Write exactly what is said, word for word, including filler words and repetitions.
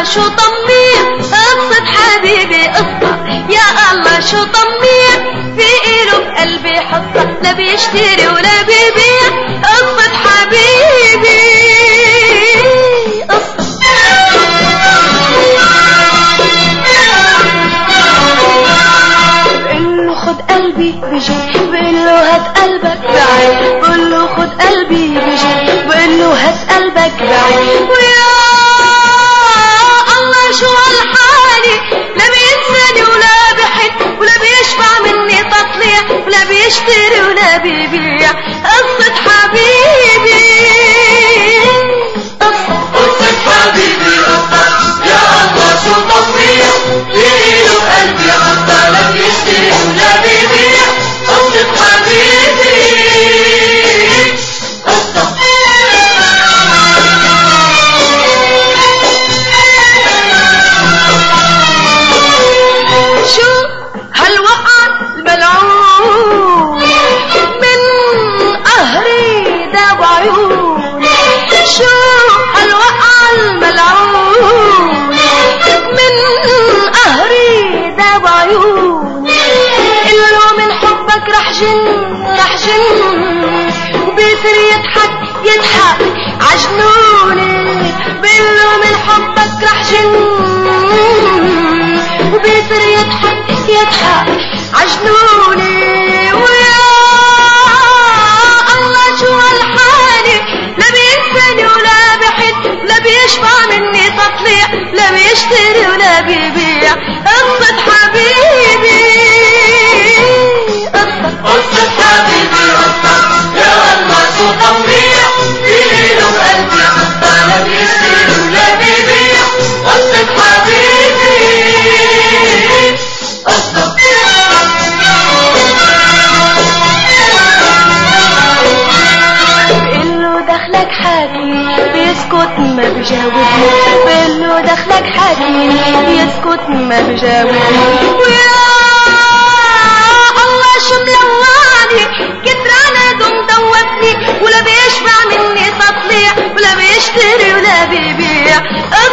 شو طمير قصة حبيبي قصة، يا الله شو طمير في إله بقلبي حصة، لا بيشتري ولا بيبيع قصة حبيبي قصة. بقله خد قلبي بجي، بقله هات قلبك بعيد، بقله خد قلبي بجي، بقله هات قلبك بعيد. ويا الله شو هالحالي، لا بينساني ولا بحن ولا بيشبع مني تطليع ولا بيشتري ولا بيبيع قصة حبيبي قصة. قصة حبيبي قصة، يا الله شو طميع في إله بقلبي حصة، لا بيشتري ولا بيبيع قصة حبيبي قصة. شو هالوقع الملعون من قهري داب عيون، شو هالوقع الملعون من قهري داب عيون. إله من حبك رح جن رح جن، وبيصير يضحك يضحك عجنوني. بقله من حبك رح جن، وبيصير يضحك يضحك عجنوني. ويا الله شو هالحالي، لا بينساني ولا بحن لا بيشبع مني تطليع لا بيشتري ولا بيبيع قصة حبيبي قصة. قصة حبيبي قصة، يا الله شو طميع في إله بقلبي حصة، لا بيشتري ولا بيبيع قصة حبيبي قصة. بقله دخلك حاكي بيسكت ما بجاوبني، بقله دخلك حاكي بيسكت ما بجاوبني. ويا الله شو ملواني كتر عناد مدوبني، ولا بيشبع مني تطليع ولا بيشتري ولا بيبيع